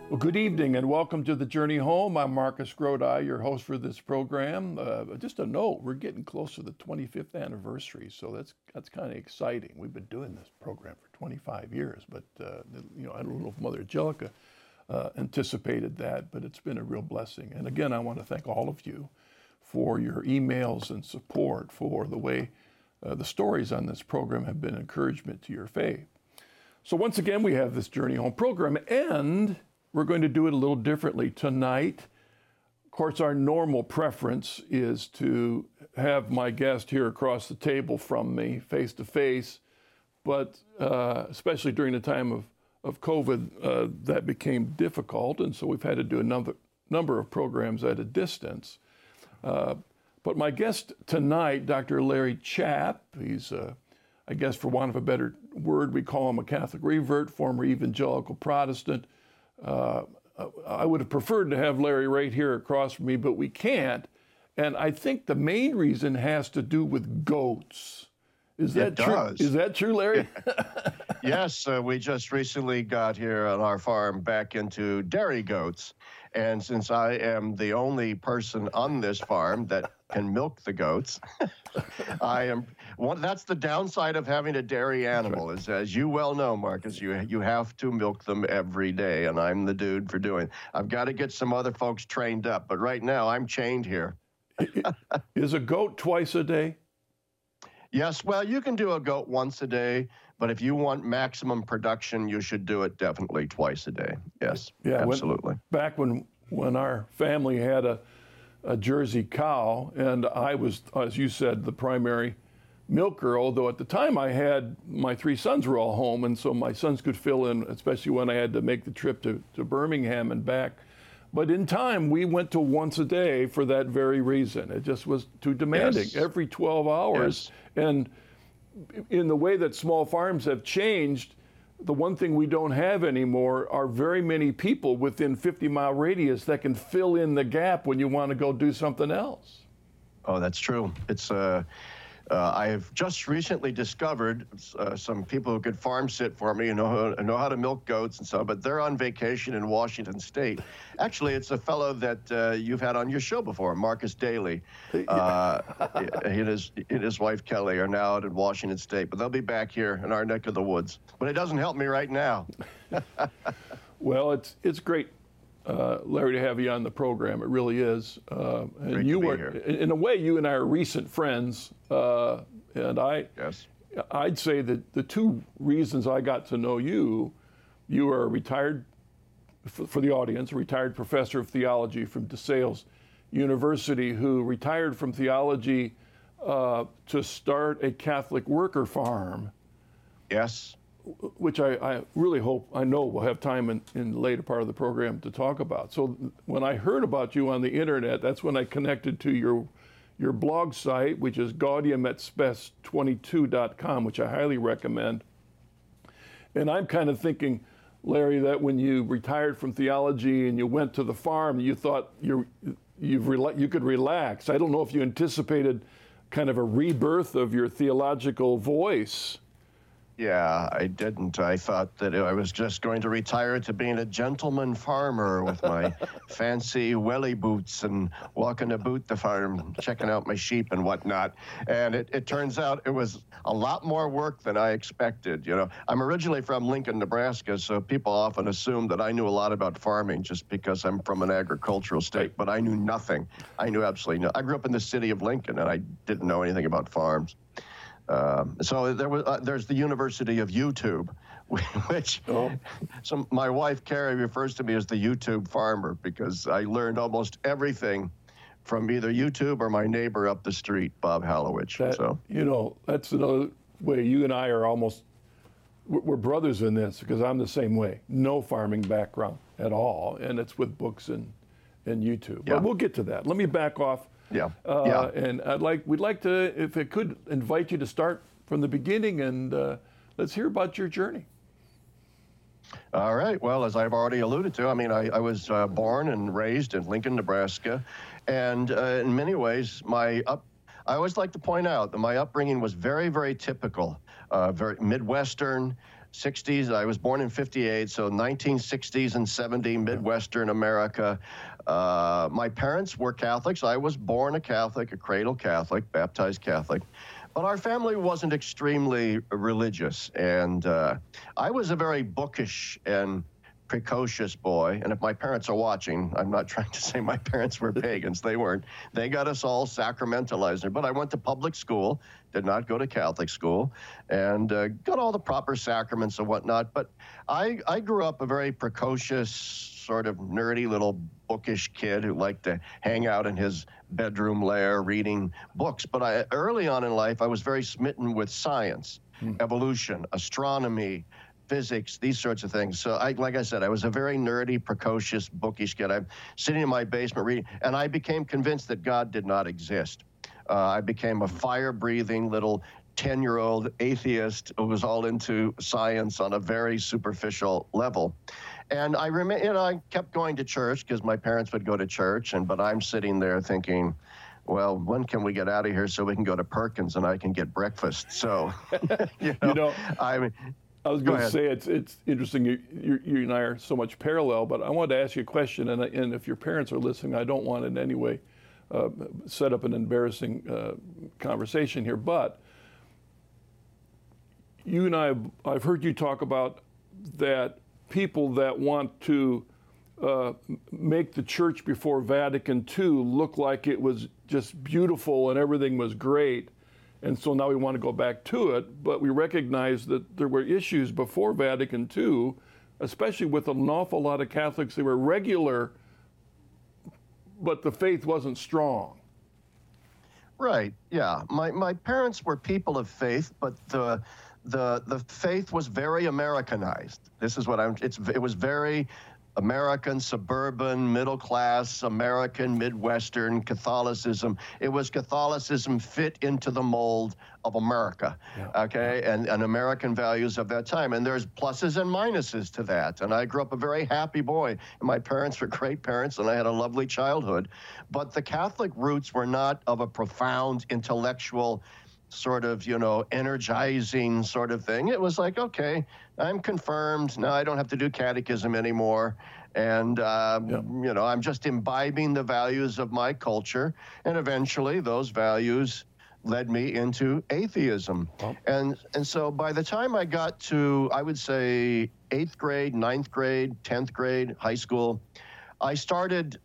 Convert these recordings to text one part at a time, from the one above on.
Well, good evening and welcome to The Journey Home. I'm Marcus Grodi, your host for this program. Just a note, we're getting close to the 25th anniversary, so that's kind of exciting. We've been doing this program for 25 years, but I don't know if Mother Angelica anticipated that, but it's been a real blessing. And again, I want to thank all of you for your emails and support, for the way the stories on this program have been encouragement to your faith. So once again, we have this Journey Home program, and we're going to do it a little differently tonight. Of course, our normal preference is to have my guest here across the table from me, face to face, but especially during the time of COVID, that became difficult, and so we've had to do a number of programs at a distance. But my guest tonight, Dr. Larry Chapp, he's, I guess for want of a better word, we call him a Catholic revert, former evangelical Protestant. I would have preferred to have Larry right here across from me, but we can't. And I think the main reason has to do with goats. Is that true? Is that true, Larry? Yes, we just recently got here on our farm back into dairy goats. And since I am the only person on this farm that can milk the goats, that's the downside of having a dairy animal, is, as you well know, Marcus, you have to milk them every day, and I'm the dude for doing it. I've got to get some other folks trained up, but right now I'm chained here. Is a goat twice a day? Yes, well, you can do a goat once a day, but if you want maximum production, you should do it definitely twice a day. Yes, yeah, absolutely. Back when our family had a Jersey cow, and I was, as you said, the primary milker, although at the time my three sons were all home, and so my sons could fill in, especially when I had to make the trip to Birmingham and back. But in time, we went to once a day for that very reason. It just was too demanding, yes. Every 12 hours. Yes. And in the way that small farms have changed, the one thing we don't have anymore are very many people within 50-mile radius that can fill in the gap when you want to go do something else. Oh, that's true. It's I have just recently discovered some people who could farm sit for me and know how to milk goats and so, but they're on vacation in Washington State. Actually, it's a fellow that you've had on your show before, Marcus Daly. He and his wife Kelly are now out in Washington State, but they'll be back here in our neck of the woods. But it doesn't help me right now. Well, it's great, Larry, to have you on the program. It really is. And you were, in a way, you and I are recent friends. And I'd say that the two reasons I got to know you are a retired, for the audience, a retired professor of theology from DeSales University who retired from theology to start a Catholic worker farm. Yes. Which I really know we'll have time in the later part of the program to talk about. So when I heard about you on the internet, that's when I connected to your blog site, which is gaudiumetspes22.com, which I highly recommend. And I'm kind of thinking, Larry, that when you retired from theology and you went to the farm, you thought you could relax. I don't know if you anticipated kind of a rebirth of your theological voice. Yeah, I didn't. I thought that I was just going to retire to being a gentleman farmer with my fancy welly boots and walking about the farm, checking out my sheep and whatnot. And it turns out it was a lot more work than I expected. You know, I'm originally from Lincoln, Nebraska, so people often assume that I knew a lot about farming just because I'm from an agricultural state, but I knew nothing. I knew absolutely nothing. I grew up in the city of Lincoln, and I didn't know anything about farms. So there's the University of YouTube, which so my wife Carrie refers to me as the YouTube farmer because I learned almost everything from either YouTube or my neighbor up the street, Bob Halowich. That's another way you and I are we're brothers in this because I'm the same way. No farming background at all, and it's with books and YouTube. Yeah. But we'll get to that. Let me back off. Yeah. And we'd like to, if it could, invite you to start from the beginning and let's hear about your journey. All right. Well, as I've already alluded to, I mean, I was born and raised in Lincoln, Nebraska, and in many ways, I always like to point out that my upbringing was very, very typical, very Midwestern. 60s. I was born in 58, so 1960s and 70, Midwestern America. My parents were Catholics. I was born a Catholic, a cradle Catholic, baptized Catholic. But our family wasn't extremely religious. And I was a very bookish and precocious boy. And if my parents are watching, I'm not trying to say my parents were pagans. They weren't. They got us all sacramentalized. But I went to public school, did not go to Catholic school, and got all the proper sacraments and whatnot. But I grew up a very precocious, sort of nerdy little bookish kid who liked to hang out in his bedroom lair reading books. But early on in life, I was very smitten with science, evolution, astronomy, physics, these sorts of things. So like I said, I was a very nerdy, precocious, bookish kid. I'm sitting in my basement reading, and I became convinced that God did not exist. I became a fire-breathing little 10-year-old atheist who was all into science on a very superficial level. And I kept going to church because my parents would go to church, but I'm sitting there thinking, well, when can we get out of here so we can go to Perkins and I can get breakfast? So, I was going to say it's interesting. You and I are so much parallel, but I wanted to ask you a question. And if your parents are listening, I don't want in any way set up an embarrassing conversation here. But you and I've heard you talk about that people that want to make the church before Vatican II look like it was just beautiful and everything was great. And so now we want to go back to it, but we recognize that there were issues before Vatican II, especially with an awful lot of Catholics. They were regular, but the faith wasn't strong. Right, yeah. My parents were people of faith, but the faith was very Americanized. This is what it was very American, suburban, middle-class, American, Midwestern Catholicism. It was Catholicism fit into the mold of America, okay, and American values of that time. And there's pluses and minuses to that. And I grew up a very happy boy. And my parents were great parents, and I had a lovely childhood. But the Catholic roots were not of a profound intellectual sort of, energizing sort of thing. It was like, okay, I'm confirmed. Now I don't have to do catechism anymore. And, I'm just imbibing the values of my culture. And eventually those values led me into atheism. Oh. And so by the time I got to, I would say, 8th grade, 9th grade, 10th grade, high school, I started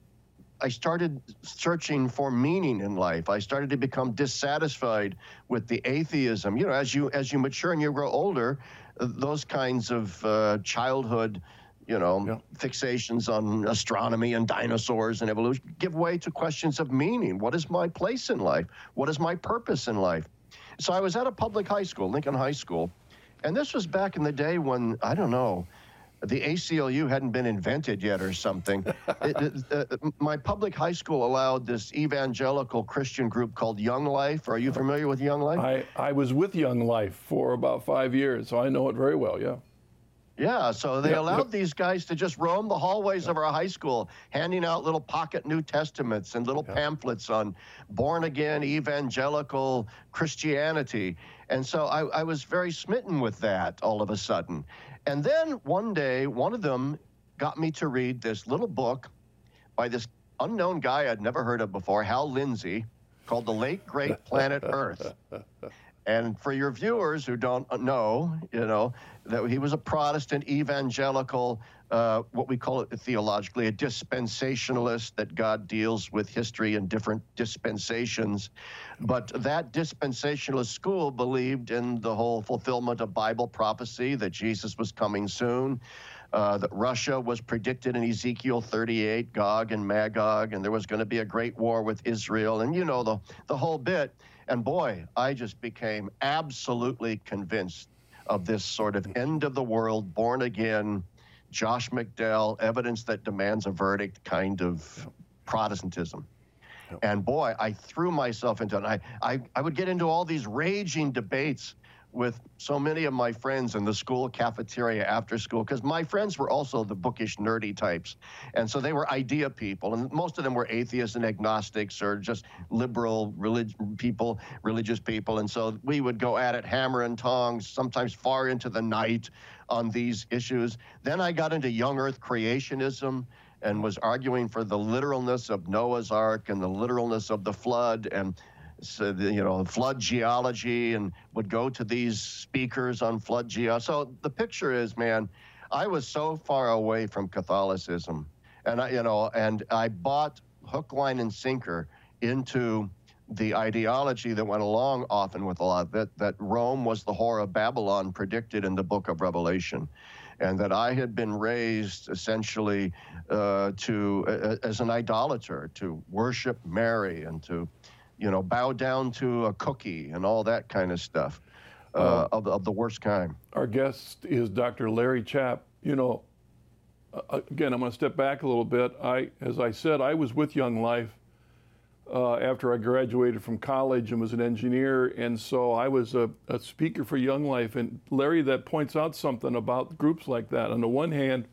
searching for meaning in life. I started to become dissatisfied with the atheism. As you mature and you grow older, those kinds of childhood, fixations on astronomy and dinosaurs and evolution give way to questions of meaning. What is my place in life? What is my purpose in life? So I was at a public high school, Lincoln High School, and this was back in the day when, I don't know, the ACLU hadn't been invented yet or something. My public high school allowed this evangelical Christian group called Young Life. Are you familiar with Young Life? I was with Young Life for about 5 years, so I know it very well, yeah. Yeah, so they allowed these guys to just roam the hallways of our high school, handing out little pocket New Testaments and little pamphlets on born-again evangelical Christianity. And so I was very smitten with that all of a sudden. And then one day, one of them got me to read this little book by this unknown guy I'd never heard of before, Hal Lindsey, called The Late Great Planet Earth. And for your viewers who don't know, that he was a Protestant evangelical, what we call it theologically, a dispensationalist, that God deals with history in different dispensations. But that dispensationalist school believed in the whole fulfillment of Bible prophecy, that Jesus was coming soon, that Russia was predicted in Ezekiel 38, Gog and Magog, and there was going to be a great war with Israel, and the whole bit. And boy, I just became absolutely convinced of this sort of end of the world, born again, Josh McDowell, evidence that demands a verdict kind of Protestantism. And boy, I threw myself into it. I would get into all these raging debates with so many of my friends in the school cafeteria after school, because my friends were also the bookish, nerdy types. And so they were idea people, and most of them were atheists and agnostics or just liberal religious people. And so we would go at it hammer and tongs, sometimes far into the night on these issues. Then I got into young earth creationism and was arguing for the literalness of Noah's Ark and the literalness of the flood, and so flood geology, and would go to these speakers on flood geology. So the picture is, man, I was so far away from Catholicism, and I bought hook, line, and sinker into the ideology that went along often with a lot of it, that Rome was the whore of Babylon predicted in the book of Revelation, and that I had been raised essentially as an idolater, to worship Mary and to bow down to a cookie and all that kind of stuff, of the worst kind. Our guest is Dr. Larry Chapp. Again, I'm going to step back a little bit. As I said, I was with Young Life after I graduated from college and was an engineer, and so I was a speaker for Young Life. And Larry, that points out something about groups like that. On the one hand,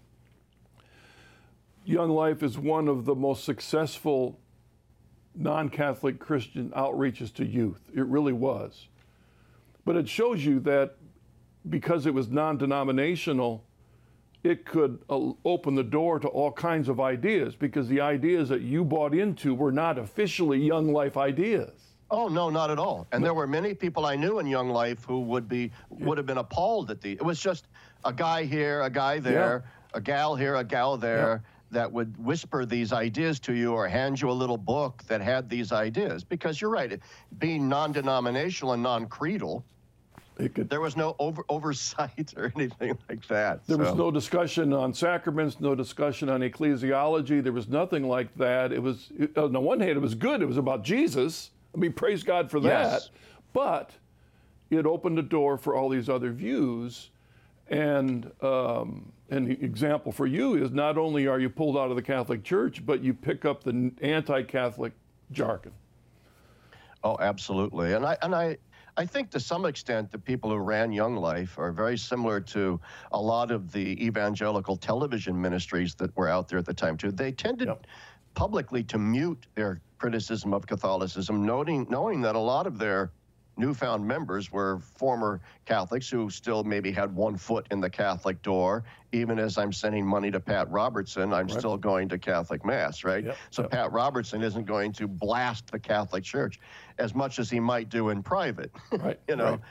Young Life is one of the most successful non-Catholic Christian outreaches to youth. It really was. But it shows you that because it was non-denominational, it could open the door to all kinds of ideas, because the ideas that you bought into were not officially Young Life ideas. Oh, no, not at all. And there were many people I knew in Young Life who would have been appalled at it was just a guy here, a guy there, a gal here, a gal there, that would whisper these ideas to you or hand you a little book that had these ideas. Because you're right, being non-denominational and non-creedal, there was no oversight or anything like that. There was no discussion on sacraments, no discussion on ecclesiology. There was nothing like that. It was, on the one hand, it was good. It was about Jesus. I mean, praise God for that. Yes. But it opened the door for all these other views. And the example for you is, not only are you pulled out of the Catholic Church, but you pick up the anti-Catholic jargon. Oh, absolutely. And I think to some extent the people who ran Young Life are very similar to a lot of the evangelical television ministries that were out there at the time too. They tended publicly to mute their criticism of Catholicism, knowing that a lot of their newfound members were former Catholics who still maybe had one foot in the Catholic door. Even as I'm sending money to Pat Robertson, I'm still going to Catholic Mass, right? So Pat Robertson isn't going to blast the Catholic Church as much as he might do in private, Right.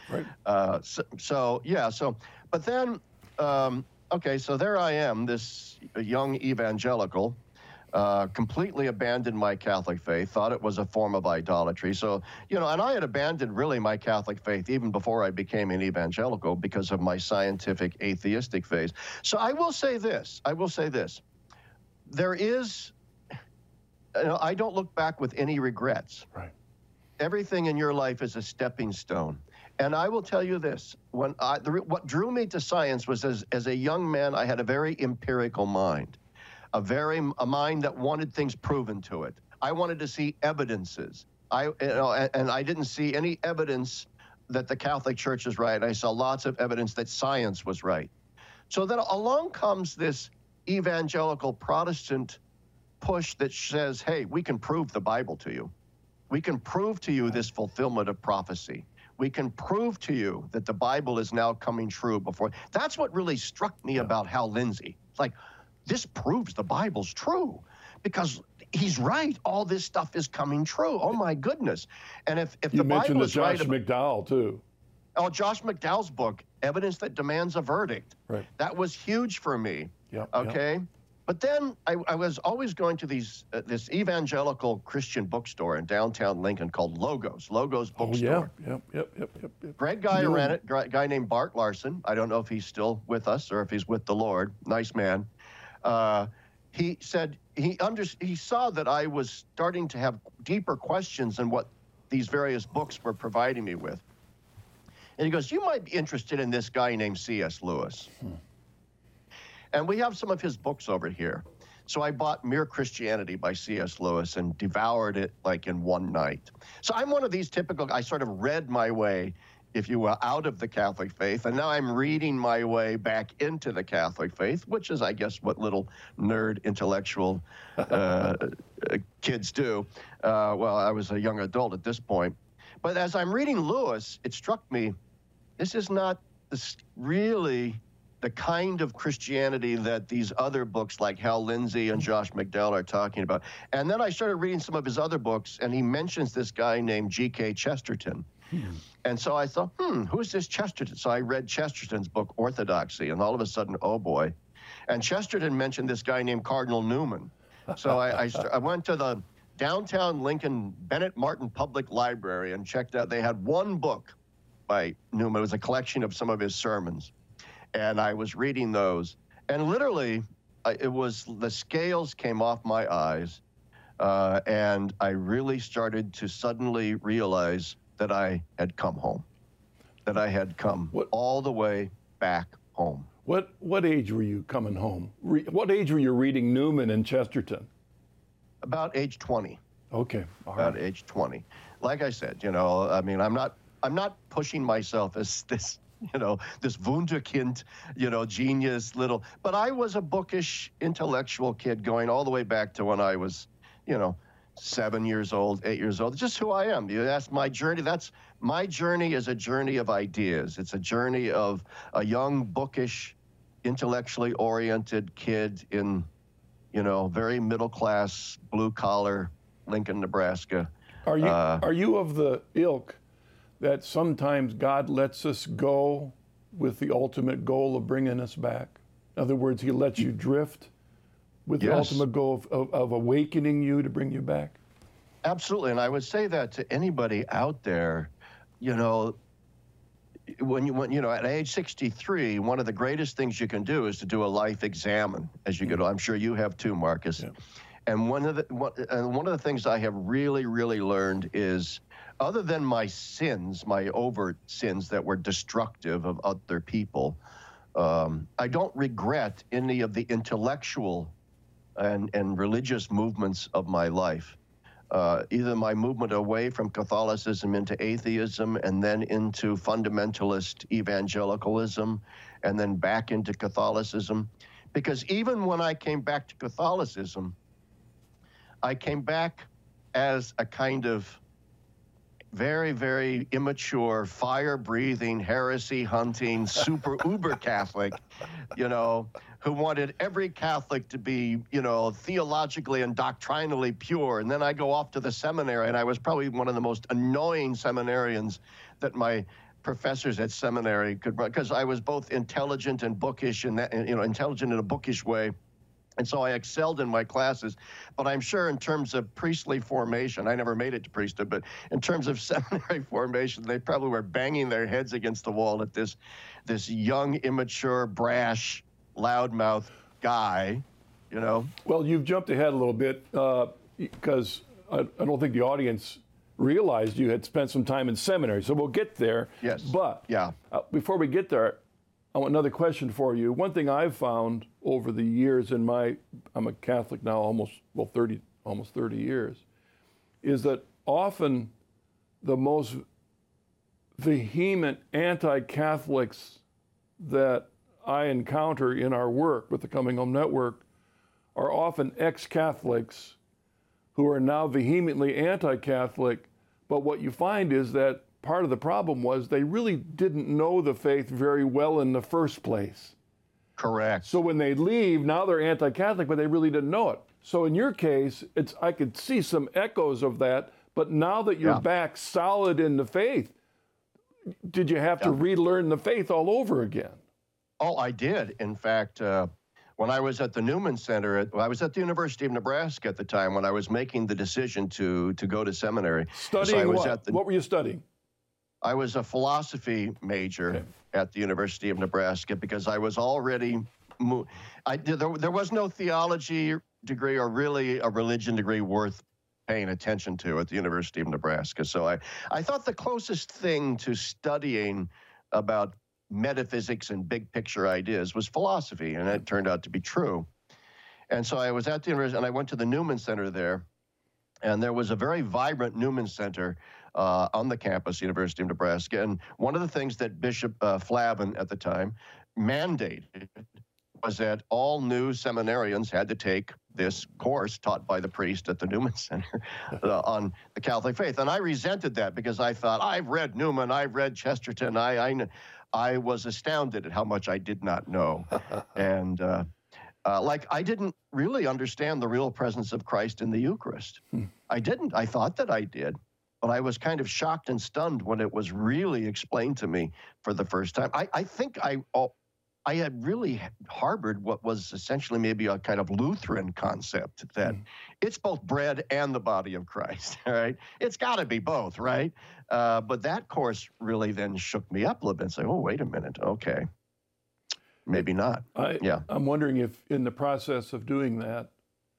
But then, so there I am, this young evangelical, completely abandoned my Catholic faith, thought it was a form of idolatry. So, and I had abandoned really my Catholic faith even before I became an evangelical because of my scientific atheistic phase. So I will say this. There is, I don't look back with any regrets. Right. Everything in your life is a stepping stone. And I will tell you this, what drew me to science was as a young man, I had a very empirical mind. A mind that wanted things proven to it. I wanted to see evidences. And I didn't see any evidence that the Catholic Church is right. I saw lots of evidence that science was right. So then along comes this evangelical Protestant push that says, hey, we can prove the Bible to you. We can prove to you this fulfillment of prophecy. We can prove to you that the Bible is now coming true before. That's what really struck me about Hal Lindsey. It's like, this proves the Bible's true, because he's right. All this stuff is coming true. Oh my goodness! And if the Bible is right, you mentioned Josh McDowell too. Oh, Josh McDowell's book, Evidence That Demands a Verdict. Right. That was huge for me. Yep, okay. Yep. But then I was always going to this evangelical Christian bookstore in downtown Lincoln called Logos Bookstore. Oh, yeah. Yep. Great guy who ran it, guy named Bart Larson. I don't know if he's still with us or if he's with the Lord. Nice man. He said he saw that I was starting to have deeper questions than what these various books were providing me with. And he goes, you might be interested in this guy named C.S. Lewis. And we have some of his books over here. So I bought Mere Christianity by C.S. Lewis and devoured it like in one night. So I'm one of these typical, I sort of read my way if you will, out of the Catholic faith. And now I'm reading my way back into the Catholic faith, which is, I guess, what little nerd intellectual kids do. Well, I was a young adult at this point. But as I'm reading Lewis, it struck me, this is not really the kind of Christianity that these other books like Hal Lindsey and Josh McDowell are talking about. And then I started reading some of his other books, and he mentions this guy named G.K. Chesterton. And so I thought, who's this Chesterton? So I read Chesterton's book, Orthodoxy, and all of a sudden, oh boy. And Chesterton mentioned this guy named Cardinal Newman. So I went to the downtown Lincoln Bennett Martin Public Library and checked out. They had one book by Newman. It was a collection of some of his sermons. And I was reading those. And literally, the scales came off my eyes. And I really started to suddenly realize that I had come home, that I had come all the way back home. What age were you coming home? What age were you reading Newman and Chesterton? About age 20. Okay. About age 20. Like I said, I mean, I'm not pushing myself as this, this wunderkind, genius little, but I was a bookish, intellectual kid going all the way back to when I was, 7 years old, 8 years old, just who I am. That's my journey. My journey is a journey of ideas. It's a journey of a young, bookish, intellectually oriented kid in, very middle class, blue collar, Lincoln, Nebraska. Are you of the ilk that sometimes God lets us go with the ultimate goal of bringing us back? In other words, he lets you drift with the ultimate goal of awakening you to bring you back? Absolutely. And I would say that to anybody out there, when at age 63, one of the greatest things you can do is to do a life examine as you get on. I'm sure you have too, Marcus. Yeah. And one of the things I have really, really learned is, other than my sins, my overt sins that were destructive of other people, I don't regret any of the intellectual and religious movements of my life. Either my movement away from Catholicism into atheism, and then into fundamentalist evangelicalism, and then back into Catholicism. Because even when I came back to Catholicism, I came back as a kind of very, very immature, fire-breathing, heresy-hunting, super uber Catholic, who wanted every Catholic to be, theologically and doctrinally pure. And then I go off to the seminary, and I was probably one of the most annoying seminarians that my professors at seminary could run, because I was both intelligent and bookish, and intelligent in a bookish way. And so I excelled in my classes. But I'm sure in terms of priestly formation, I never made it to priesthood, but in terms of seminary formation, they probably were banging their heads against the wall at this young, immature, brash, loudmouth guy, Well, you've jumped ahead a little bit because I don't think the audience realized you had spent some time in seminary. So we'll get there. Yes. But yeah. Before we get there, I want another question for you. One thing I've found over the years I'm a Catholic now almost 30 years, is that often the most vehement anti-Catholics that I encounter in our work with the Coming Home Network are often ex-Catholics who are now vehemently anti-Catholic. But what you find is that part of the problem was they really didn't know the faith very well in the first place. Correct. So when they leave, now they're anti-Catholic, but they really didn't know it. So in your case, I could see some echoes of that, but now that you're back solid in the faith, did you have to relearn the faith all over again? Oh, I did. In fact, when I was at the Newman Center, I was at the University of Nebraska at the time when I was making the decision to go to seminary. Studying what? What were you studying? I was a philosophy major at the University of Nebraska because I was already, there was no theology degree or really a religion degree worth paying attention to at the University of Nebraska. So I thought the closest thing to studying about metaphysics and big picture ideas was philosophy, and it turned out to be true. And so I was at the university, and I went to the Newman Center there, and there was a very vibrant Newman Center on the campus, University of Nebraska. And one of the things that Bishop Flavin at the time mandated was that all new seminarians had to take this course taught by the priest at the Newman Center on the Catholic faith. And I resented that because I thought, I've read Newman, I've read Chesterton. I was astounded at how much I did not know. And like I didn't really understand the real presence of Christ in the Eucharist. I didn't. I thought that I did. But I was kind of shocked and stunned when it was really explained to me for the first time. I think I had really harbored what was essentially maybe a kind of Lutheran concept that it's both bread and the body of Christ, all right? It's got to be both, right? But that course really then shook me up a little bit and say, oh, wait a minute, okay. Maybe not. I'm wondering if in the process of doing that,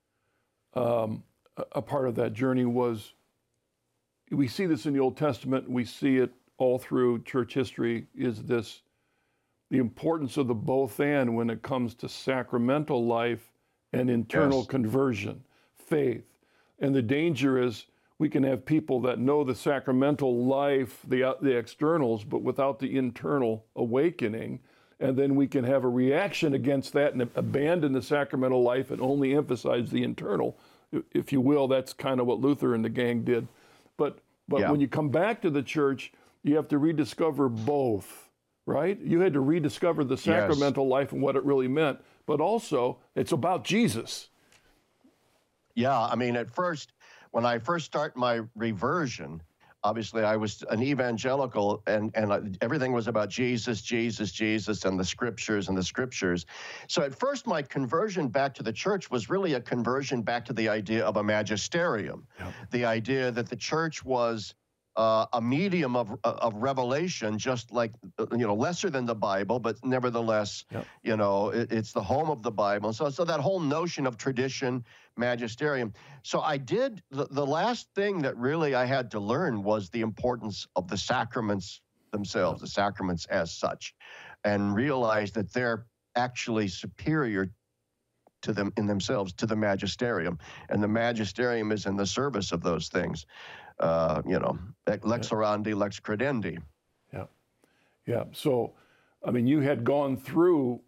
a part of that journey was, we see this in the Old Testament, we see it all through church history, is this the importance of the both and when it comes to sacramental life and internal conversion, faith. And the danger is we can have people that know the sacramental life, the externals, but without the internal awakening. And then we can have a reaction against that and abandon the sacramental life and only emphasize the internal, if you will. That's kind of what Luther and the gang did. But when you come back to the church, you have to rediscover both. Right? You had to rediscover the sacramental life and what it really meant, but also it's about Jesus. Yeah, I mean, at first, when I first started my reversion, obviously I was an evangelical and everything was about Jesus, Jesus, Jesus, and the scriptures and the scriptures. So at first, my conversion back to the church was really a conversion back to the idea of a magisterium, the idea that the church was a medium of revelation, just like, lesser than the Bible, but nevertheless, it's the home of the Bible. So that whole notion of tradition, magisterium. So I did, the last thing that really I had to learn was the importance of the sacraments themselves, the sacraments as such, and realize that they're actually superior to them in themselves, to the magisterium. And the magisterium is in the service of those things. Lex orandi, lex credendi. Yeah. So, I mean, you had gone through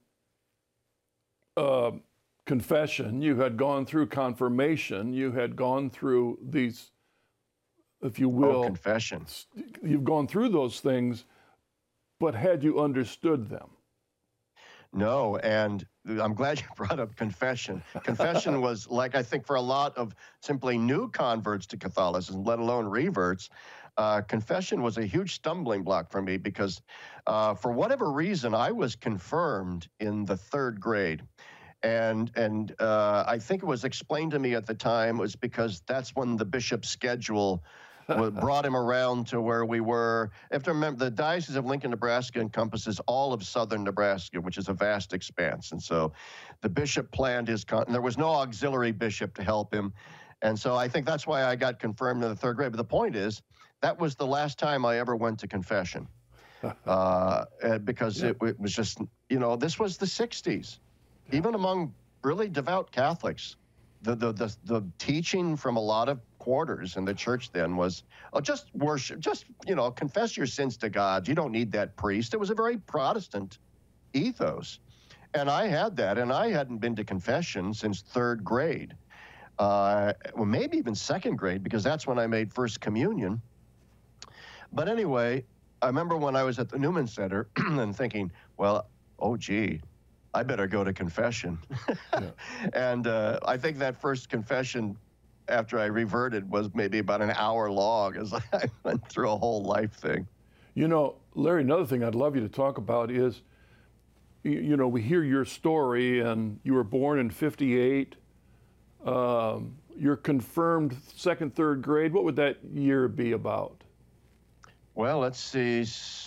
confession, you had gone through confirmation, you had gone through these, if you will, confession. You've gone through those things, but had you understood them? No, and I'm glad you brought up confession. Confession was, like, I think for a lot of simply new converts to Catholicism, let alone reverts, confession was a huge stumbling block for me because for whatever reason, I was confirmed in the 3rd grade. And I think it was explained to me at the time was because that's when the bishop's schedule brought him around to where we were. You have to remember, the Diocese of Lincoln, Nebraska encompasses all of southern Nebraska, which is a vast expanse. And so the bishop planned his, there was no auxiliary bishop to help him. And so I think that's why I got confirmed in the 3rd grade. But the point is, that was the last time I ever went to confession. Because it was just, this was the 60s. Even among really devout Catholics, the teaching from a lot of quarters in the church then was just worship, just, confess your sins to God. You don't need that priest. It was a very Protestant ethos. And I had that, and I hadn't been to confession since 3rd grade. Well, maybe even 2nd grade, because that's when I made First Communion. But anyway, I remember when I was at the Newman Center and thinking, well, oh, gee, I better go to confession. And I think that first confession after I reverted was maybe about an hour long as I went through a whole life thing. Larry, another thing I'd love you to talk about is, we hear your story, and you were born in 58. You're confirmed 2nd, 3rd grade. What would that year be about? Well, let's see,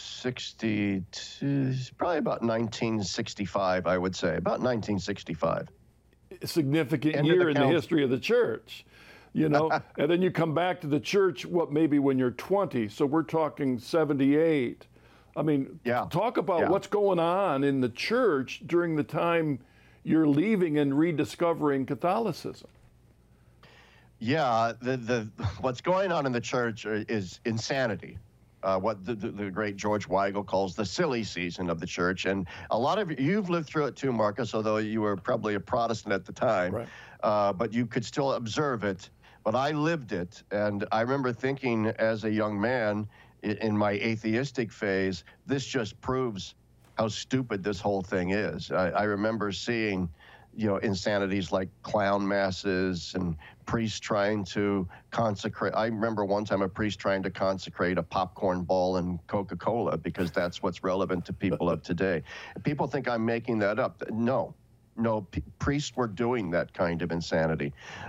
62, probably about 1965, I would say, about 1965. A significant year in the history of the church, and then you come back to the church, maybe when you're 20, so we're talking 78. I mean, talk about what's going on in the church during the time you're leaving and rediscovering Catholicism. Yeah, the what's going on in the church is insanity. What the great George Weigel calls the silly season of the church. And a lot of you've lived through it too, Marcus, although you were probably a Protestant at the time, Right. but you could still observe it. But I lived it, and I remember thinking as a young man in my atheistic phase, this just proves how stupid this whole thing is. I remember seeing, insanities like clown masses and priests trying to consecrate. I remember one time a priest trying to consecrate a popcorn ball in Coca-Cola because that's what's relevant to people of today. People think I'm making that up. No, priests were doing that kind of insanity.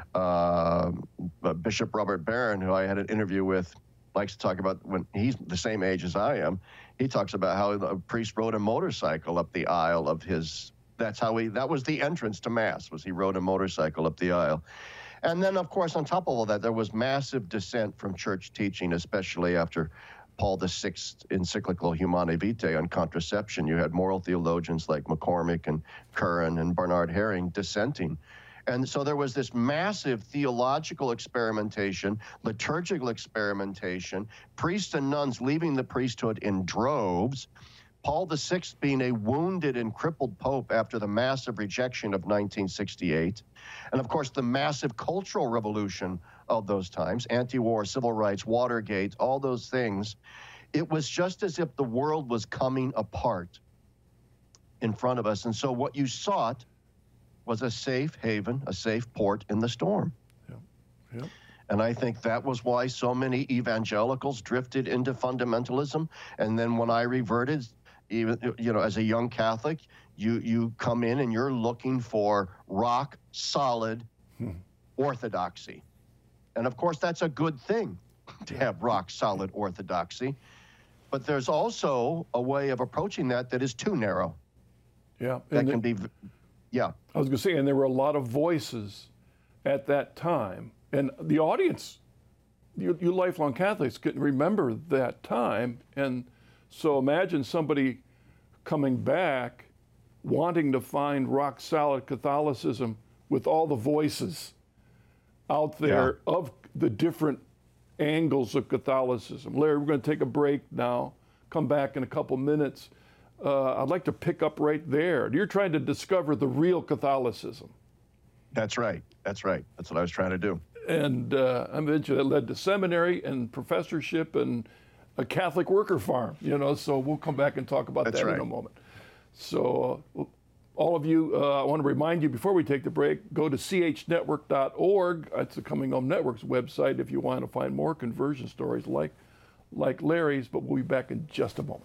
Bishop Robert Barron, who I had an interview with, likes to talk about when he's the same age as I am. He talks about how a priest rode a motorcycle up the aisle of his. That was the entrance to Mass, was he rode a motorcycle up the aisle. And then, of course, on top of all that, there was massive dissent from church teaching, especially after Paul VI's encyclical Humanae Vitae on contraception. You had moral theologians like McCormick and Curran and Bernard Herring dissenting. And so there was this massive theological experimentation, liturgical experimentation, priests and nuns leaving the priesthood in droves, Paul VI being a wounded and crippled pope after the massive rejection of 1968, and of course the massive cultural revolution of those times, anti-war, civil rights, Watergate, all those things. It was just as if the world was coming apart in front of us. And so what you sought was a safe haven, a safe port in the storm. Yeah. And I think that was why so many evangelicals drifted into fundamentalism. And then when I reverted, even as a young Catholic, you come in and you're looking for rock solid orthodoxy. And of course, that's a good thing to have rock solid orthodoxy. But there's also a way of approaching that is too narrow. Yeah. That can be, yeah. I was going to say, and there were a lot of voices at that time. And the audience, you lifelong Catholics could remember that time. And so imagine somebody coming back wanting to find rock solid Catholicism with all the voices out there of the different angles of Catholicism. Larry, we're going to take a break now, come back in a couple minutes. I'd like to pick up right there. You're trying to discover the real Catholicism. That's right. That's right. That's what I was trying to do. And eventually that led to seminary and professorship and a Catholic worker farm, so we'll come back and talk about that in a moment. So all of you, I want to remind you before we take the break, go to chnetwork.org. That's the Coming Home Network's website if you want to find more conversion stories like Larry's, but we'll be back in just a moment.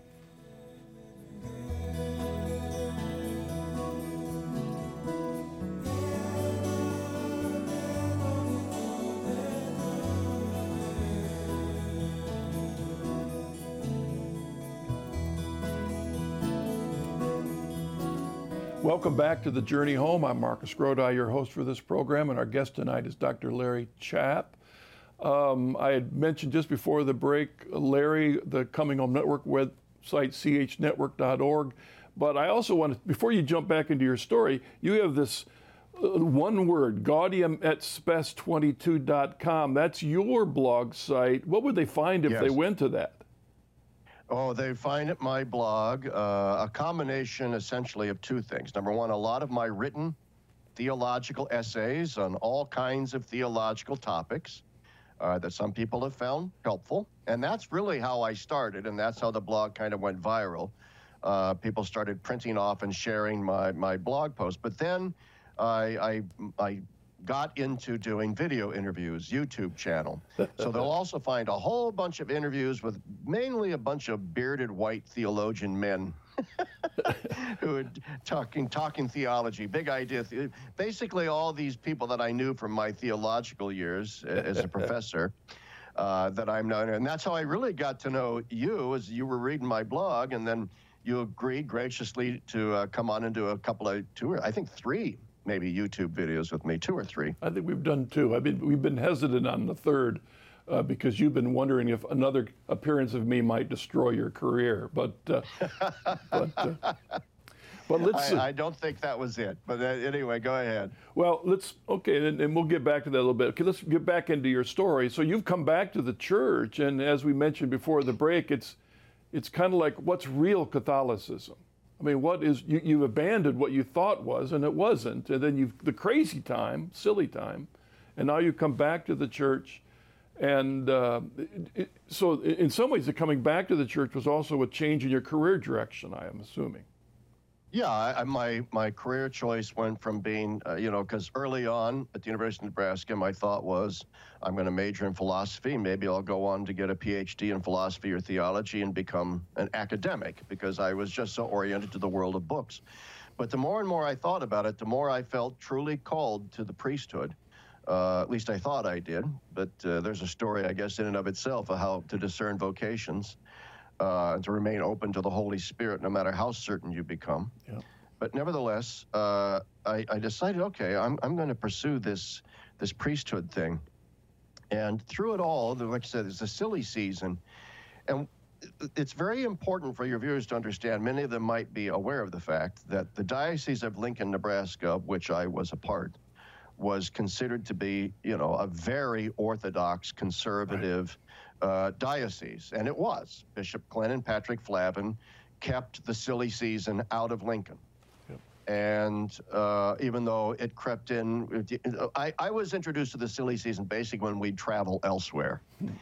Welcome back to The Journey Home. I'm Marcus Grodi, your host for this program, and our guest tonight is Dr. Larry Chapp. I had mentioned just before the break, Larry, the Coming Home Network website, chnetwork.org, but I also want to, before you jump back into your story, you have this one word, gaudium-et-spes22.com. That's your blog site. What would they find if they went to that? Oh, they find at my blog a combination essentially of two things. Number one, a lot of my written theological essays on all kinds of theological topics that some people have found helpful. And that's really how I started, and that's how the blog kind of went viral. People started printing off and sharing my blog posts. But then I got into doing video interviews, YouTube channel. So they'll also find a whole bunch of interviews with mainly a bunch of bearded white theologian men who are talking theology, big idea. Basically all these people that I knew from my theological years as a professor that I'm known. And that's how I really got to know you, as you were reading my blog, and then you agreed graciously to come on and do a couple of three maybe YouTube videos with me, 2 or 3. I think we've done 2. We've been hesitant on the third because you've been wondering if another appearance of me might destroy your career. But But let's. I don't think that was it. But anyway, go ahead. Well, okay, and we'll get back to that a little bit. Okay, let's get back into your story. So you've come back to the church, and as we mentioned before the break, it's kind of like, what's real Catholicism? I mean, you've abandoned what you thought was, and it wasn't, and then the crazy time, silly time, and now you come back to the church, and so in some ways, the coming back to the church was also a change in your career direction, I am assuming. Yeah, my career choice went from being, because early on at the University of Nebraska, my thought was, I'm going to major in philosophy. Maybe I'll go on to get a PhD in philosophy or theology and become an academic, because I was just so oriented to the world of books. But the more and more I thought about it, the more I felt truly called to the priesthood. At least I thought I did. But there's a story, I guess, in and of itself of how to discern vocations. To remain open to the Holy Spirit, no matter how certain you become. Yeah. But nevertheless, I decided, okay, I'm going to pursue this priesthood thing. And through it all, like I said, it's a silly season. And it's very important for your viewers to understand, many of them might be aware of the fact that the Diocese of Lincoln, Nebraska, of which I was a part, was considered to be, a very orthodox, conservative diocese, and it was. Bishop Glennon Patrick Flavin kept the silly season out of Lincoln. Yep. And even though it crept in, I was introduced to the silly season basically when we'd travel elsewhere,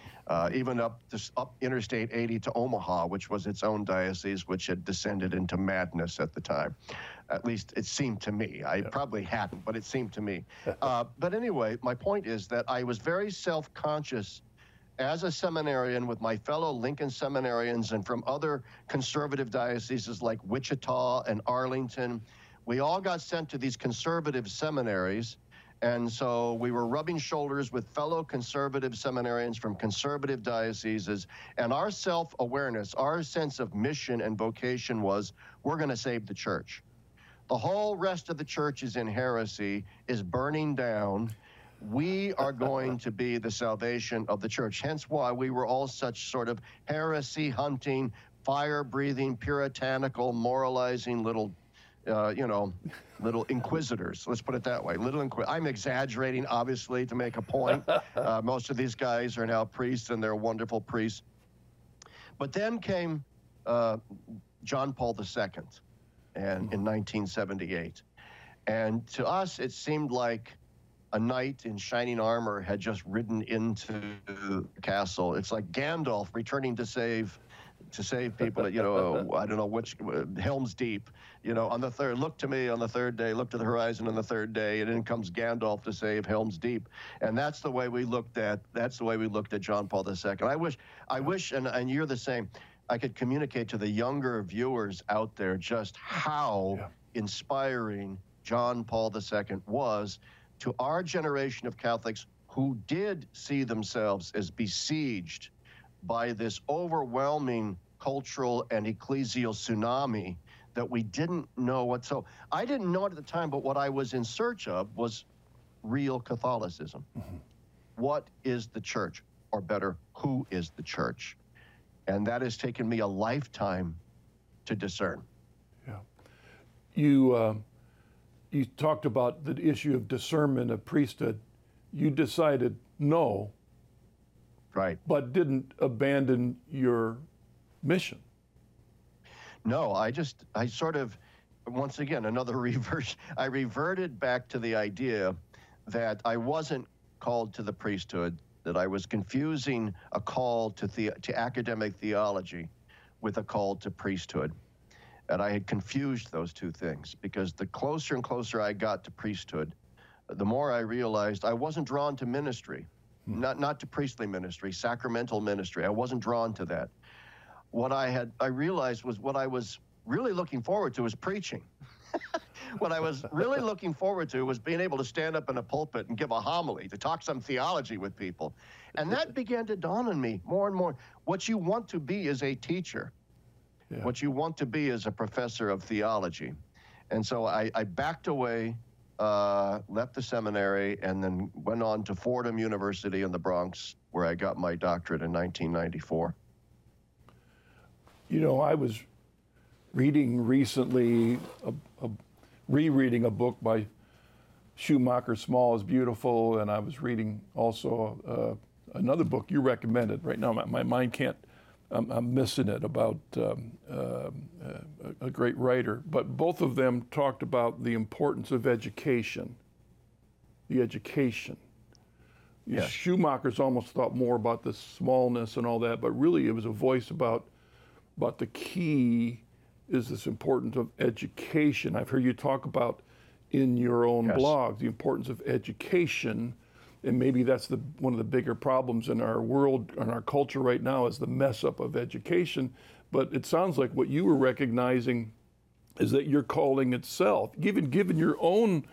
even up Interstate 80 to Omaha, which was its own diocese, which had descended into madness at the time. At least it seemed to me. I probably hadn't, but it seemed to me. But anyway, my point is that I was very self-conscious as a seminarian with my fellow Lincoln seminarians and from other conservative dioceses like Wichita and Arlington. We all got sent to these conservative seminaries, and so we were rubbing shoulders with fellow conservative seminarians from conservative dioceses, and our self-awareness, our sense of mission and vocation was, we're going to save the church. The whole rest of the church is in heresy, is burning down. We are going to be the salvation of the church. Hence why we were all such sort of heresy-hunting, fire-breathing, puritanical, moralizing little inquisitors. Let's put it that way. I'm exaggerating, obviously, to make a point. Most of these guys are now priests, and they're wonderful priests. But then came John Paul II in 1978. And to us, it seemed like a knight in shining armor had just ridden into the castle. It's like Gandalf returning to save people at, I don't know which, Helm's Deep, on the third, look to me on the third day, look to the horizon on the third day, and in comes Gandalf to save Helm's Deep. And that's the way we looked at John Paul II. I wish, and you're the same, I could communicate to the younger viewers out there just how inspiring John Paul II was to our generation of Catholics who did see themselves as besieged by this overwhelming cultural and ecclesial tsunami that we didn't know what. So I didn't know it at the time, but what I was in search of was real Catholicism. Mm-hmm. What is the church? Or better, who is the church? And that has taken me a lifetime to discern. Yeah. You talked about the issue of discernment of priesthood. You decided no, right, but didn't abandon your mission. No, I sort of, once again, another reverse. I reverted back to the idea that I wasn't called to the priesthood, that I was confusing a call to academic theology with a call to priesthood. And I had confused those two things, because the closer and closer I got to priesthood, the more I realized I wasn't drawn to ministry, not to priestly ministry, sacramental ministry. I wasn't drawn to that. What I realized was what I was really looking forward to was preaching. What I was really looking forward to was being able to stand up in a pulpit and give a homily, to talk some theology with people. And that began to dawn on me more and more. What you want to be is a teacher. Yeah. What you want to be is a professor of theology. And so I backed away, left the seminary, and then went on to Fordham University in the Bronx, where I got my doctorate in 1994. I was reading recently, rereading a book by Schumacher, Small is Beautiful, and I was reading also another book you recommended. Right now, my mind can't, I'm missing it, about a great writer. But both of them talked about the importance of education, the education. Yes. Schumacher's almost thought more about the smallness and all that, but really it was a voice about the key is this importance of education. I've heard you talk about in your own Yes. blog the importance of education, and maybe that's one of the bigger problems in our world, in our culture right now, is the mess up of education. But it sounds like what you were recognizing is that your calling itself, given your own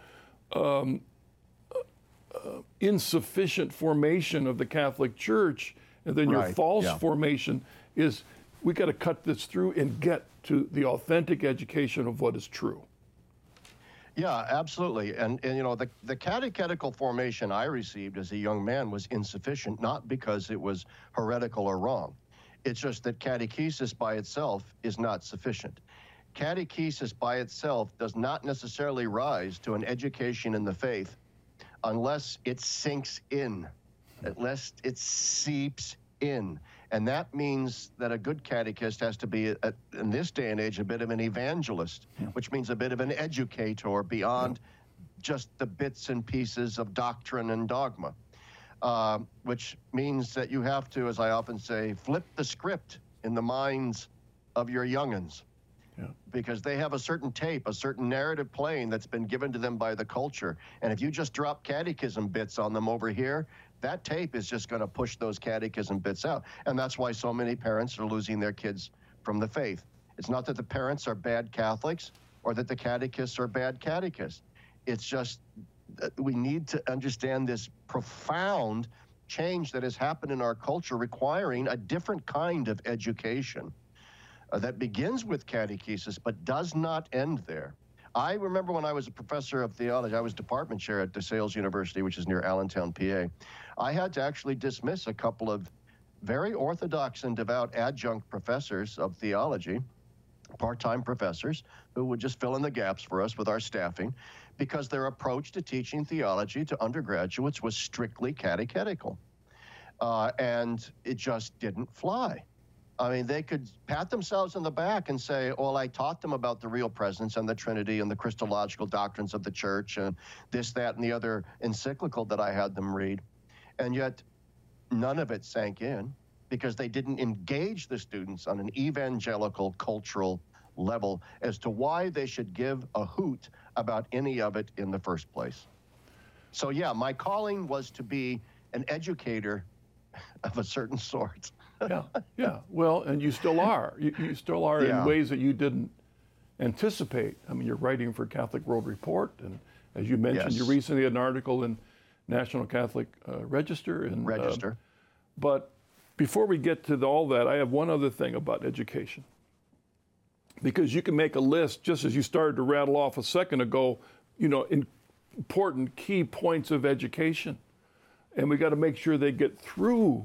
insufficient formation of the Catholic Church, and then your Right, false yeah. formation, is we got to cut this through and get to the authentic education of what is true. Yeah, absolutely. And you know, the catechetical formation I received as a young man was insufficient, not because it was heretical or wrong. It's just that catechesis by itself is not sufficient. Catechesis by itself does not necessarily rise to an education in the faith unless it sinks in, unless it seeps in. And that means that a good catechist has to be, in this day and age, a bit of an evangelist, which means a bit of an educator beyond just the bits and pieces of doctrine and dogma, which means that you have to, as I often say, flip the script in the minds of your young'uns. Yeah. Because they have a certain tape, a certain narrative plane that's been given to them by the culture. And if you just drop catechism bits on them over here, that tape is just going to push those catechism bits out. And that's why so many parents are losing their kids from the faith. It's not that the parents are bad Catholics or that the catechists are bad catechists. It's just that we need to understand this profound change that has happened in our culture requiring a different kind of education. That begins with catechesis, but does not end there. I remember when I was a professor of theology, I was department chair at DeSales University, which is near Allentown, PA. I had to actually dismiss a couple of very orthodox and devout adjunct professors of theology, part-time professors, who would just fill in the gaps for us with our staffing, because their approach to teaching theology to undergraduates was strictly catechetical. And it just didn't fly. I mean, they could pat themselves on the back and say, well, I taught them about the real presence and the Trinity and the Christological doctrines of the church and this, that, and the other encyclical that I had them read. And yet none of it sank in because they didn't engage the students on an evangelical cultural level as to why they should give a hoot about any of it in the first place. So yeah, my calling was to be an educator of a certain sort. Yeah. Well, and you still are. You still are in ways that you didn't anticipate. I mean, you're writing for Catholic World Report, and as you mentioned, you recently had an article in National Catholic Register. But before we get to all that, I have one other thing about education. Because you can make a list, just as you started to rattle off a second ago, you know, important key points of education. And we got to make sure they get through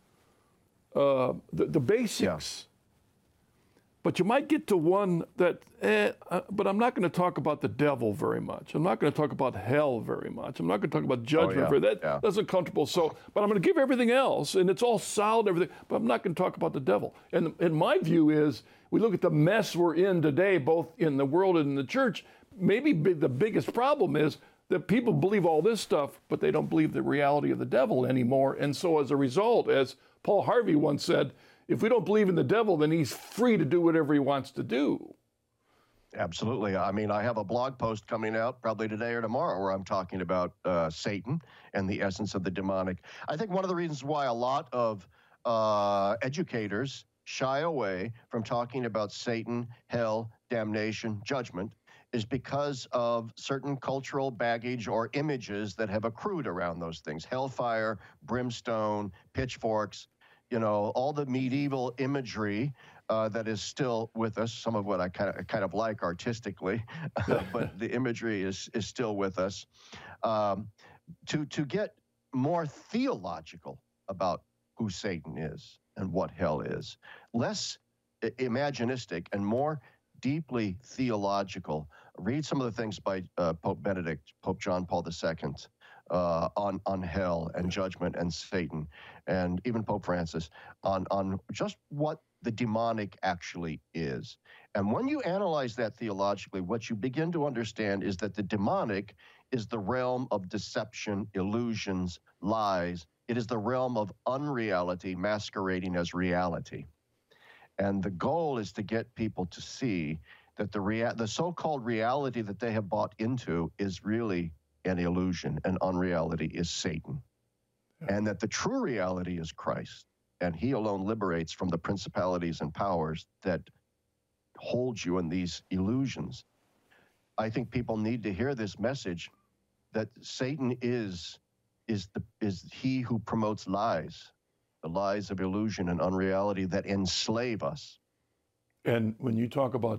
the basics. But you might get to one that, but I'm not going to talk about the devil very much. I'm not going to talk about hell very much. I'm not going to talk about judgment. That's uncomfortable. So, but I'm going to give everything else, and it's all solid, everything, but I'm not going to talk about the devil. And my view is, we look at the mess we're in today, both in the world and in the church, maybe the biggest problem is that people believe all this stuff, but they don't believe the reality of the devil anymore. And so as a result, as Paul Harvey once said, if we don't believe in the devil, then he's free to do whatever he wants to do. Absolutely. I mean, I have a blog post coming out probably today or tomorrow where I'm talking about Satan and the essence of the demonic. I think one of the reasons why a lot of educators shy away from talking about Satan, hell, damnation, judgment is because of certain cultural baggage or images that have accrued around those things. Hellfire, brimstone, pitchforks, you know, all the medieval imagery that is still with us, some of what I kind of like artistically, but the imagery is still with us. To get more theological about who Satan is and what hell is, less imaginistic and more deeply theological. Read some of the things by Pope Benedict, Pope John Paul II, on hell and judgment and Satan, and even Pope Francis on just what the demonic actually is. And when you analyze that theologically, what you begin to understand is that the demonic is the realm of deception, illusions, lies. It is the realm of unreality masquerading as reality. And the goal is to get people to see that the so-called reality that they have bought into is really an illusion, and unreality is Satan. Yeah. And that the true reality is Christ, and he alone liberates from the principalities and powers that hold you in these illusions. I think people need to hear this message that Satan is he who promotes lies, the lies of illusion and unreality that enslave us. And when you talk about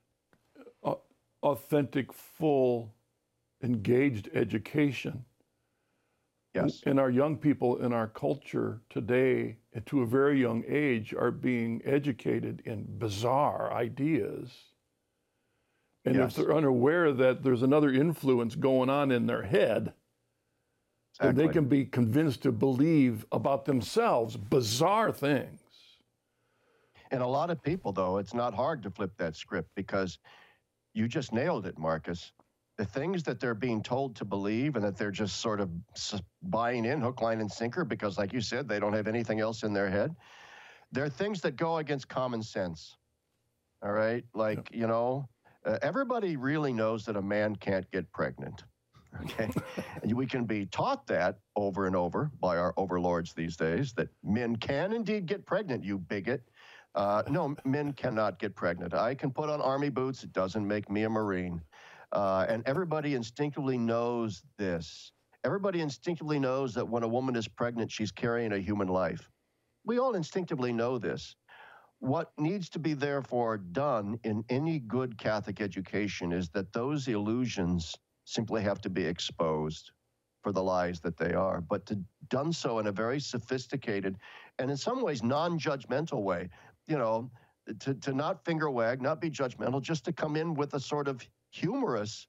authentic, full, engaged education, yes, and our young people in our culture today, to a very young age, are being educated in bizarre ideas. And yes, if they're unaware that there's another influence going on in their head, then they can be convinced to believe about themselves bizarre things. And a lot of people, though, it's not hard to flip that script, because you just nailed it, Marcus. The things that they're being told to believe and that they're just sort of buying in hook, line, and sinker because, like you said, they don't have anything else in their head. They're things that go against common sense. All right? Like, everybody really knows that a man can't get pregnant. Okay? And we can be taught that over and over by our overlords these days, that men can indeed get pregnant, you bigot. No, men cannot get pregnant. I can put on army boots. It doesn't make me a Marine. And everybody instinctively knows this. Everybody instinctively knows that when a woman is pregnant, she's carrying a human life. We all instinctively know this. What needs to be therefore done in any good Catholic education is that those illusions simply have to be exposed for the lies that they are, but done so in a very sophisticated and in some ways non-judgmental way. To not finger wag, not be judgmental, just to come in with a sort of humorous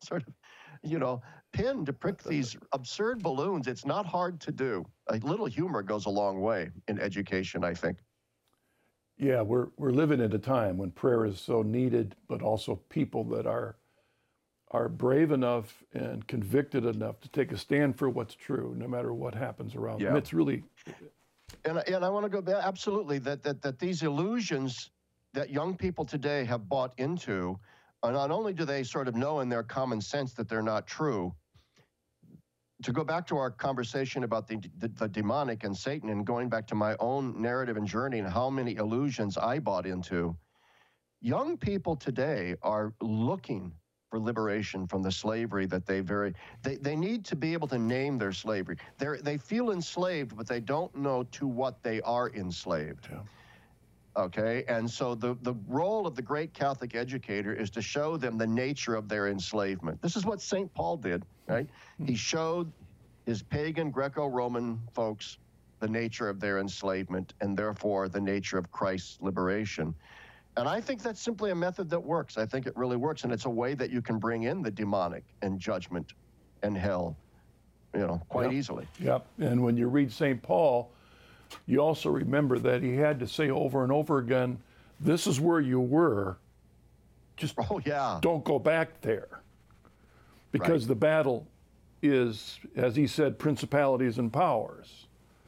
pin to prick these absurd balloons. It's not hard to do. A little humor goes a long way in education, I think. Yeah, we're living at a time when prayer is so needed, but also people that are brave enough and convicted enough to take a stand for what's true, no matter what happens around them. It's really... And I want to go back, absolutely, that these illusions that young people today have bought into, not only do they sort of know in their common sense that they're not true, to go back to our conversation about the demonic and Satan, and going back to my own narrative and journey and how many illusions I bought into, young people today are looking for liberation from the slavery that they need to be able to name their slavery. They feel enslaved, but they don't know to what they are enslaved. Yeah. Okay, and so the role of the great Catholic educator is to show them the nature of their enslavement. This is what St. Paul did, right? He showed his pagan Greco-Roman folks the nature of their enslavement, and therefore the nature of Christ's liberation. And I think that's simply a method that works. I think it really works, and it's a way that you can bring in the demonic and judgment and hell, quite easily. Yep, and when you read St. Paul, you also remember that he had to say over and over again, this is where you were, just don't go back there. Because the battle is, as he said, principalities and powers,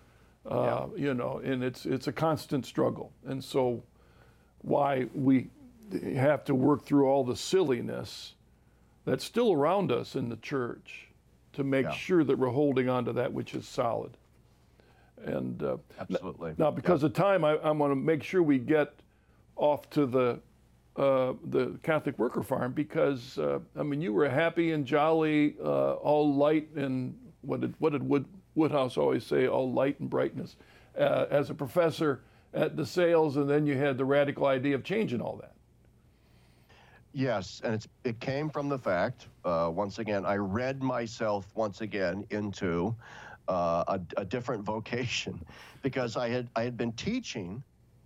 and it's a constant struggle. And so why we have to work through all the silliness that's still around us in the church to make sure that we're holding on to that which is solid. And absolutely. Now, because of time, I want to make sure we get off to the Catholic Worker Farm, because you were happy and jolly, all light, and what did Woodhouse always say? All light and brightness, as a professor at DeSales, and then you had the radical idea of changing all that. Yes, and it came from the fact, once again, I read myself once again into a different vocation, because I had been teaching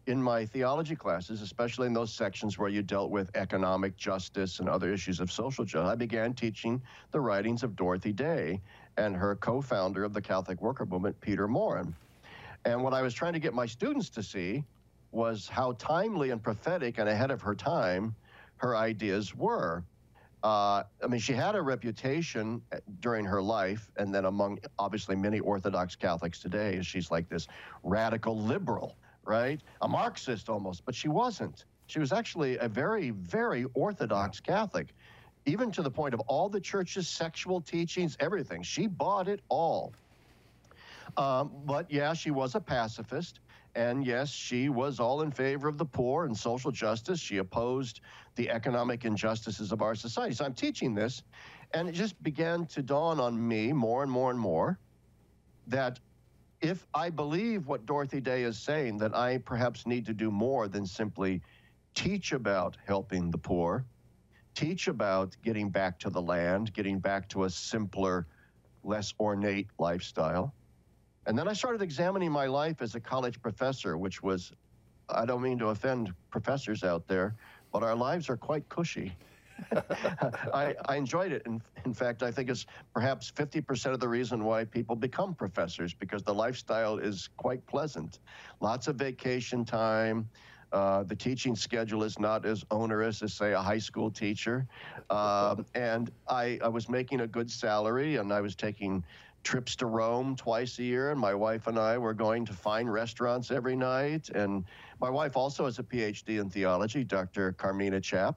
in my theology classes, especially in those sections where you dealt with economic justice and other issues of social justice, I began teaching the writings of Dorothy Day and her co-founder of the Catholic Worker Movement, Peter Morin. And what I was trying to get my students to see was how timely and prophetic and ahead of her time her ideas were. I mean, she had a reputation during her life, and then among obviously many Orthodox Catholics today, she's like this radical liberal, right? A Marxist almost, but she wasn't. She was actually a very, very Orthodox Catholic, even to the point of all the church's sexual teachings, everything. She bought it all. But yeah, she was a pacifist. And yes, she was all in favor of the poor and social justice. She opposed the economic injustices of our society. So I'm teaching this, and it just began to dawn on me more and more and more that if I believe what Dorothy Day is saying, that I perhaps need to do more than simply teach about helping the poor, teach about getting back to the land, getting back to a simpler, less ornate lifestyle. And then I started examining my life as a college professor, which was, I don't mean to offend professors out there, but our lives are quite cushy. I enjoyed it. In fact, I think it's perhaps 50% of the reason why people become professors, because the lifestyle is quite pleasant. Lots of vacation time. The teaching schedule is not as onerous as, say, a high school teacher. And I was making a good salary, and I was taking trips to Rome twice a year, and my wife and I were going to fine restaurants every night. And my wife also has a PhD in theology, Dr. Carmina Chapp.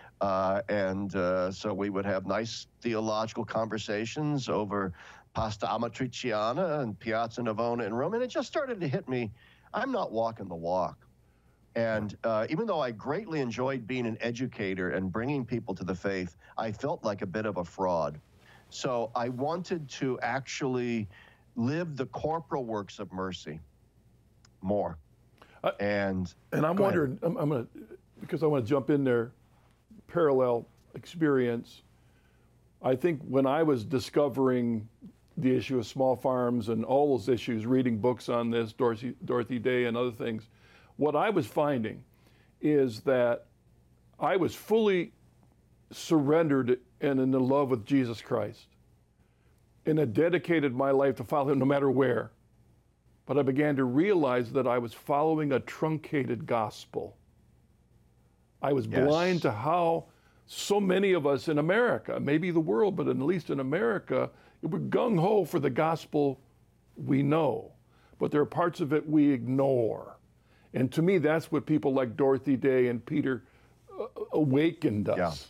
So we would have nice theological conversations over pasta amatriciana and Piazza Navona in Rome. And it just started to hit me, I'm not walking the walk. And even though I greatly enjoyed being an educator and bringing people to the faith, I felt like a bit of a fraud. So I wanted to actually live the corporal works of mercy more. And I'm wondering, I'm going to, because I want to jump in there, parallel experience. I think when I was discovering the issue of small farms and all those issues, reading books on this, Dorothy Day and other things, what I was finding is that I was fully surrendered and in love with Jesus Christ, and had dedicated my life to follow him no matter where. But I began to realize that I was following a truncated gospel. I was blind to how so many of us in America, maybe the world, but at least in America, we're gung-ho for the gospel we know, but there are parts of it we ignore. And to me, that's what people like Dorothy Day and Peter awakened us.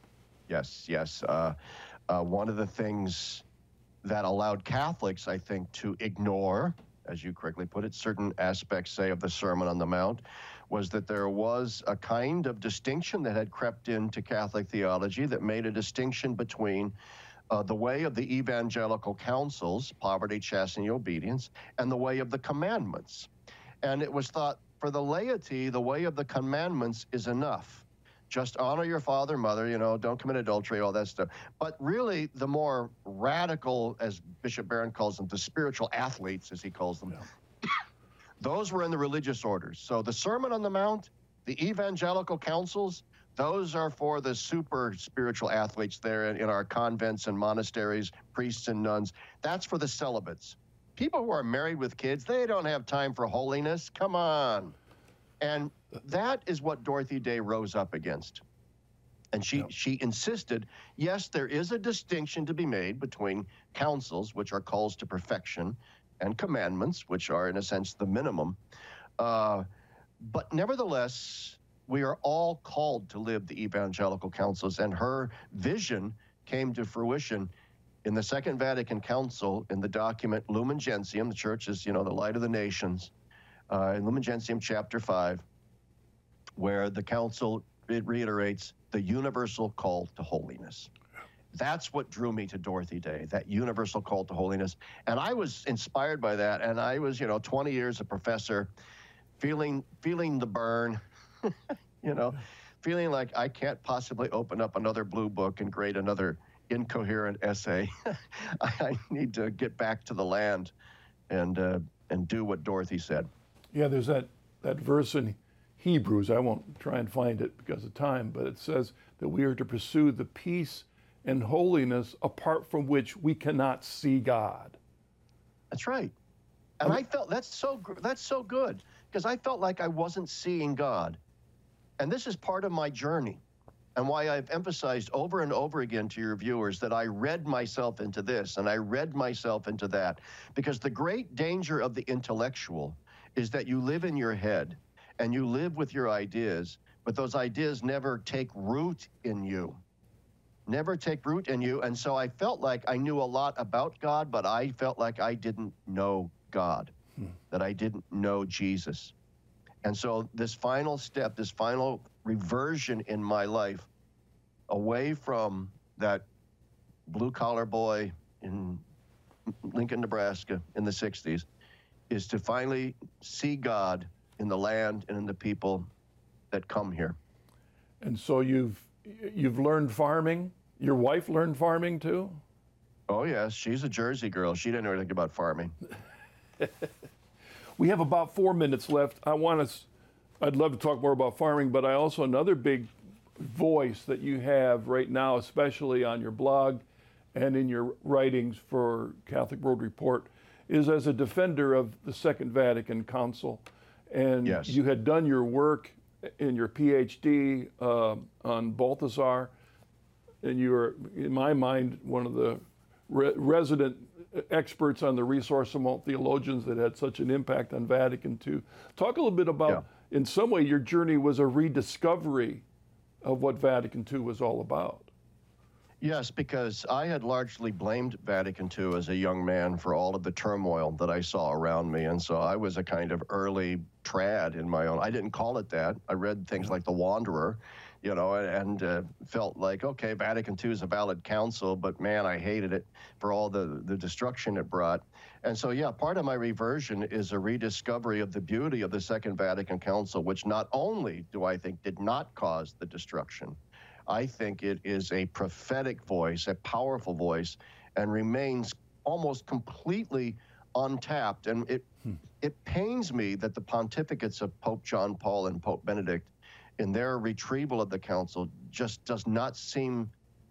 Yes. One of the things that allowed Catholics, I think, to ignore, as you correctly put it, certain aspects, say, of the Sermon on the Mount, was that there was a kind of distinction that had crept into Catholic theology that made a distinction between the way of the evangelical counsels, poverty, chastity, obedience, and the way of the commandments. And it was thought, for the laity, the way of the commandments is enough. Just honor your father, mother, don't commit adultery, all that stuff. But really, the more radical, as Bishop Barron calls them, the spiritual athletes, as he calls them, those were in the religious orders. So the Sermon on the Mount, the evangelical counsels, those are for the super spiritual athletes there in our convents and monasteries, priests and nuns. That's for the celibates. People who are married with kids, they don't have time for holiness. Come on. And that is what Dorothy Day rose up against. And she insisted, yes, there is a distinction to be made between counsels, which are calls to perfection, and commandments, which are, in a sense, the minimum. But nevertheless, we are all called to live the evangelical counsels, and her vision came to fruition in the Second Vatican Council in the document Lumen Gentium. The church is, the light of the nations. In Lumen Gentium chapter 5, where the council reiterates the universal call to holiness. That's what drew me to Dorothy Day, that universal call to holiness. And I was inspired by that. And I was, 20 years a professor, feeling the burn, feeling like I can't possibly open up another blue book and grade another incoherent essay. I need to get back to the land and do what Dorothy said. Yeah, there's that that verse in Hebrews. I won't try and find it because of time, but it says that we are to pursue the peace and holiness apart from which we cannot see God. That's right. And I felt that's so good because I felt like I wasn't seeing God. And this is part of my journey and why I've emphasized over and over again to your viewers that I read myself into this and I read myself into that, because the great danger of the intellectual is that you live in your head and you live with your ideas, but those ideas never take root in you. Never take root in you. And so I felt like I knew a lot about God, but I felt like I didn't know God, that I didn't know Jesus. And so this final step, this final reversion in my life away from that blue-collar boy in Lincoln, Nebraska in the 60s, is to finally see God in the land and in the people that come here. And so you've learned farming. Your wife learned farming too? Oh, yes. She's a Jersey girl. She didn't know anything about farming. We have about 4 minutes left. I'd love to talk more about farming, but I also, another big voice that you have right now, especially on your blog and in your writings for Catholic World Report, is as a defender of the Second Vatican Council. And yes. You had done your work in your PhD on Balthasar, and you were, in my mind, one of the resident experts on the Ressourcement theologians that had such an impact on Vatican II. Talk a little bit about, in some way, your journey was a rediscovery of what Vatican II was all about. Yes, because I had largely blamed Vatican II as a young man for all of the turmoil that I saw around me. And so I was a kind of early trad in my own. I didn't call it that. I read things like The Wanderer, and felt like, okay, Vatican II is a valid council, but man, I hated it for all the destruction it brought. And so, yeah, part of my reversion is a rediscovery of the beauty of the Second Vatican Council, which not only do I think did not cause the destruction, I think it is a prophetic voice, a powerful voice, and remains almost completely untapped. And it pains me that the pontificates of Pope John Paul and Pope Benedict, in their retrieval of the council, just does not seem,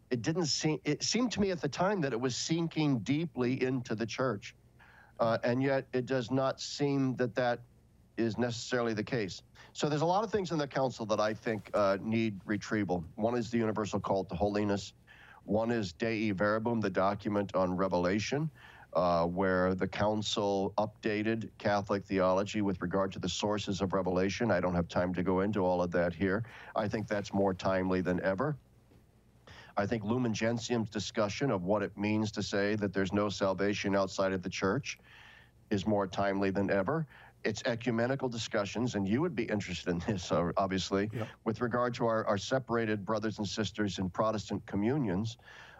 it seemed to me at the time that it was sinking deeply into the church. And yet it does not seem that that is necessarily the case. So there's a lot of things in the council that I think need retrieval. One is the universal call to holiness. One is Dei Verbum, the document on Revelation, where the council updated Catholic theology with regard to the sources of revelation. I don't have time to go into all of that here. I think that's more timely than ever. I think Lumen Gentium's discussion of what it means to say that there's no salvation outside of the church is more timely than ever. It's ecumenical discussions, and you would be interested in this, obviously, with regard to our separated brothers and sisters in Protestant communions,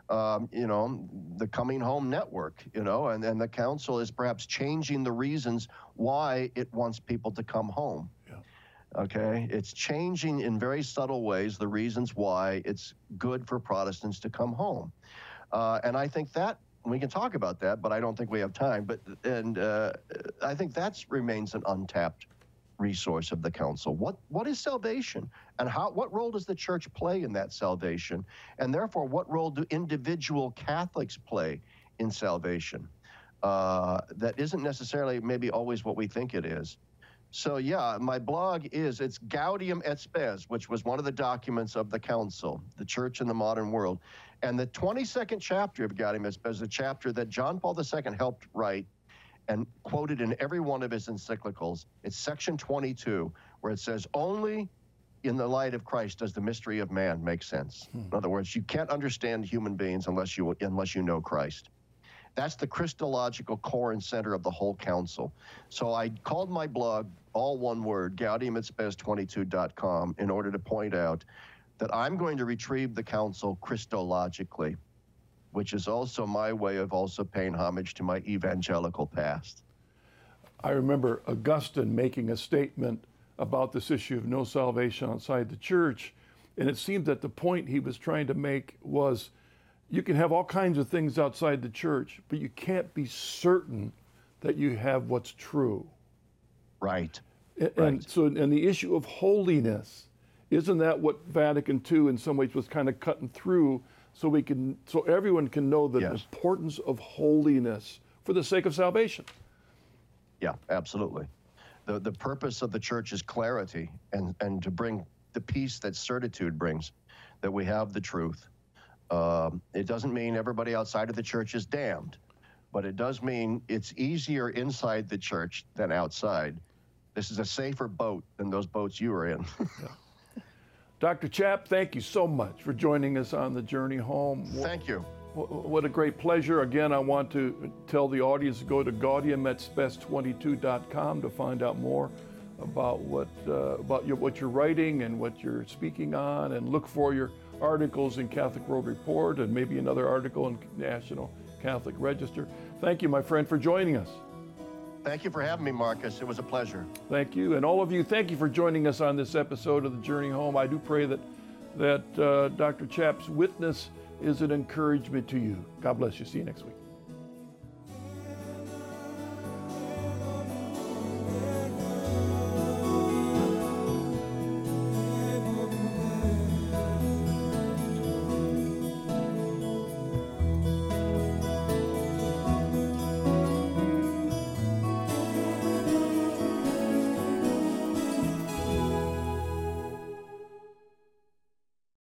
the Coming Home Network, and the council is perhaps changing the reasons why it wants people to come home. Okay, it's changing in very subtle ways the reasons why it's good for Protestants to come home. And I think that, we can talk about that, but I don't think we have time. I think that remains an untapped resource of the council. What is salvation, and what role does the church play in that salvation? And therefore, what role do individual Catholics play in salvation? That isn't necessarily maybe always what we think it is. So yeah, my blog it's Gaudium et Spes, which was one of the documents of the council, the church in the modern world. And the 22nd chapter of Gaudium et Spes is a chapter that John Paul II helped write and quoted in every one of his encyclicals. It's section 22, where it says, only in the light of Christ does the mystery of man make sense. In other words, you can't understand human beings unless you know Christ. That's the Christological core and center of the whole council. So I called my blog, all one word, gaudiumetsspes22.com, in order to point out that I'm going to retrieve the council Christologically, which is also my way of also paying homage to my evangelical past. I remember Augustine making a statement about this issue of no salvation outside the church, and it seemed that the point he was trying to make was, you can have all kinds of things outside the church, but you can't be certain that you have what's true. Right. And so, and the issue of holiness, isn't that what Vatican II in some ways was kind of cutting through, so everyone can know the importance of holiness for the sake of salvation? Yeah, absolutely. The purpose of the church is clarity and to bring the peace that certitude brings, that we have the truth. It doesn't mean everybody outside of the church is damned, but it does mean it's easier inside the church than outside. This is a safer boat than those boats you were in. Dr. Chapp, thank you so much for joining us on the journey home. Thank you. What a great pleasure. Again, I want to tell the audience to go to GaudiumEtSpes22.com to find out more about what you're writing and what you're speaking on, and look for your articles in Catholic World Report and maybe another article in National Catholic Register. Thank you, my friend, for joining us. Thank you for having me, Marcus. It was a pleasure. Thank you. And all of you, thank you for joining us on this episode of The Journey Home. I do pray that Dr. Chapp's witness is an encouragement to you. God bless you. See you next week.